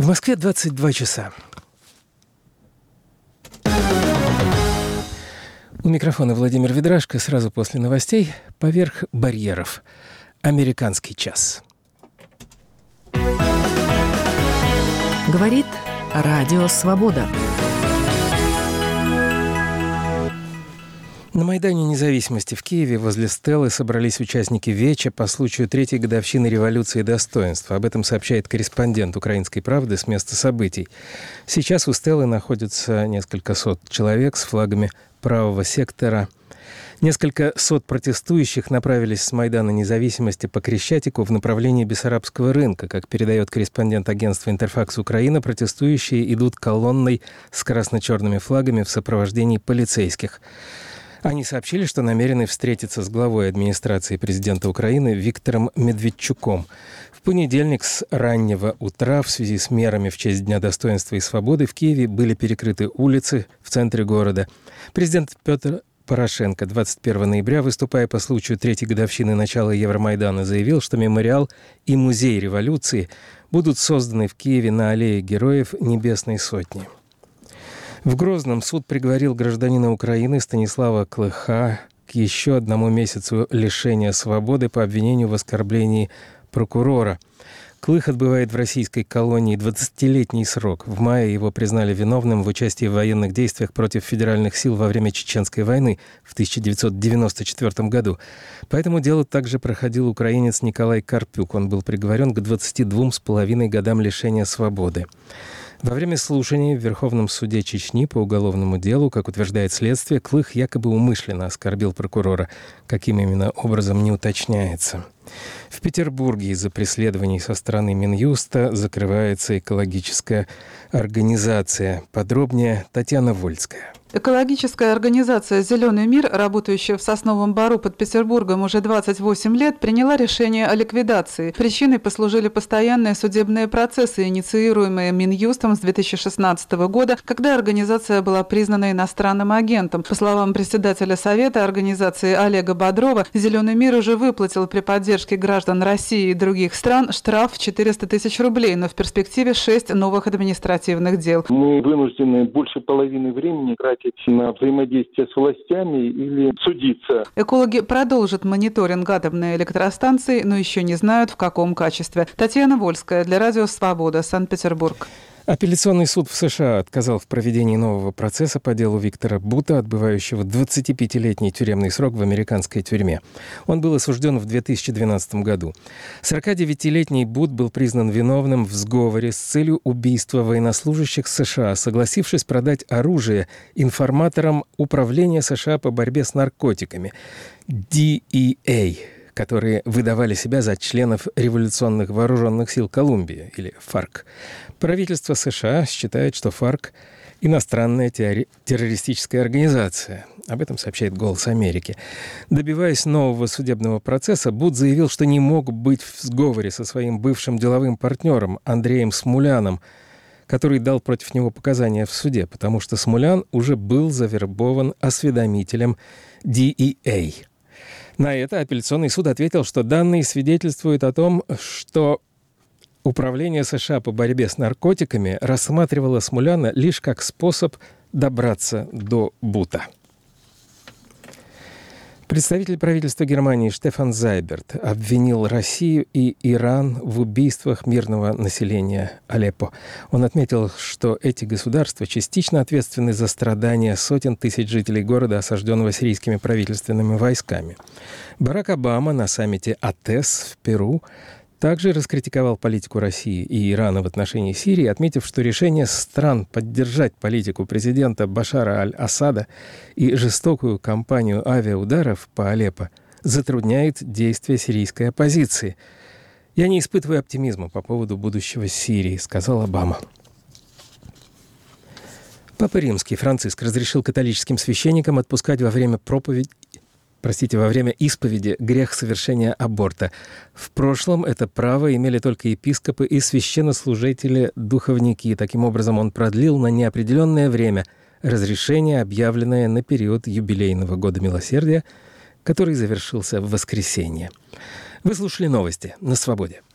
В Москве 22 часа. У микрофона Владимир Ведрашко. Сразу после новостей «Поверх барьеров». Американский час. Говорит Радио Свобода. На Майдане Независимости в Киеве возле Стелы собрались участники Веча по случаю 3-й годовщины революции достоинства. Об этом сообщает корреспондент «Украинской правды» с места событий. Сейчас у Стелы находится несколько сот человек с флагами правого сектора. Несколько сот протестующих направились с Майдана Независимости по Крещатику в направлении Бессарабского рынка. Как передает корреспондент агентства «Интерфакс Украина», протестующие идут колонной с красно-черными флагами в сопровождении полицейских. Они сообщили, что намерены встретиться с главой администрации президента Украины Виктором Медведчуком. В понедельник с раннего утра в связи с мерами в честь Дня достоинства и свободы в Киеве были перекрыты улицы в центре города. Президент Петр Порошенко 21 ноября, выступая по случаю 3-й годовщины начала Евромайдана, заявил, что мемориал и музей революции будут созданы в Киеве на аллее Героев Небесной Сотни. В Грозном суд приговорил гражданина Украины Станислава Клыха к еще 1 месяцу лишения свободы по обвинению в оскорблении прокурора. Клых отбывает в российской колонии 20-летний срок. В мае его признали виновным в участии в военных действиях против федеральных сил во время Чеченской войны в 1994 году. По этому делу также проходил украинец Николай Карпюк. Он был приговорен к 22,5 годам лишения свободы. Во время слушаний в Верховном суде Чечни по уголовному делу, как утверждает следствие, Клых якобы умышленно оскорбил прокурора. Каким именно образом, не уточняется. В Петербурге из-за преследований со стороны Минюста закрывается экологическая организация. Подробнее Татьяна Вольская. Экологическая организация «Зеленый мир», работающая в Сосновом Бору под Петербургом уже 28 лет, приняла решение о ликвидации. Причиной послужили постоянные судебные процессы, инициируемые Минюстом с 2016 года, когда организация была признана иностранным агентом. По словам председателя Совета организации Олега Бодрова, «Зеленый мир» уже выплатил при поддержке граждан России и других стран штраф в 400 тысяч рублей, но в перспективе 6 новых административных дел. Мы вынуждены больше половины времени тратить на взаимодействие с властями или судиться. Экологи продолжат мониторинг атомной электростанции, но еще не знают, в каком качестве. Татьяна Вольская для Радио Свобода, Санкт-Петербург. Апелляционный суд в США отказал в проведении нового процесса по делу Виктора Бута, отбывающего 25-летний тюремный срок в американской тюрьме. Он был осужден в 2012 году. 49-летний Бут был признан виновным в сговоре с целью убийства военнослужащих США, согласившись продать оружие информаторам Управления США по борьбе с наркотиками DEA, которые выдавали себя за членов революционных вооруженных сил Колумбии, или ФАРК. Правительство США считает, что ФАРК – иностранная террористическая организация. Об этом сообщает «Голос Америки». Добиваясь нового судебного процесса, Бут заявил, что не мог быть в сговоре со своим бывшим деловым партнером Андреем Смуляном, который дал против него показания в суде, потому что Смулян уже был завербован осведомителем DEA. На это апелляционный суд ответил, что данные свидетельствуют о том, что Управление США по борьбе с наркотиками рассматривало Смуляна лишь как способ добраться до Бута. Представитель правительства Германии Штефан Зайберт обвинил Россию и Иран в убийствах мирного населения Алеппо. Он отметил, что эти государства частично ответственны за страдания сотен тысяч жителей города, осажденного сирийскими правительственными войсками. Барак Обама на саммите АТЭС в Перу также раскритиковал политику России и Ирана в отношении Сирии, отметив, что решение стран поддержать политику президента Башара аль-Асада и жестокую кампанию авиаударов по Алеппо затрудняет действия сирийской оппозиции. «Я не испытываю оптимизма по поводу будущего Сирии», — сказал Обама. Папа Римский Франциск разрешил католическим священникам отпускать во время исповеди грех совершения аборта. В прошлом это право имели только епископы и священнослужители-духовники. Таким образом, он продлил на неопределенное время разрешение, объявленное на период юбилейного года милосердия, который завершился в воскресенье. Вы слушали новости на «Свободе».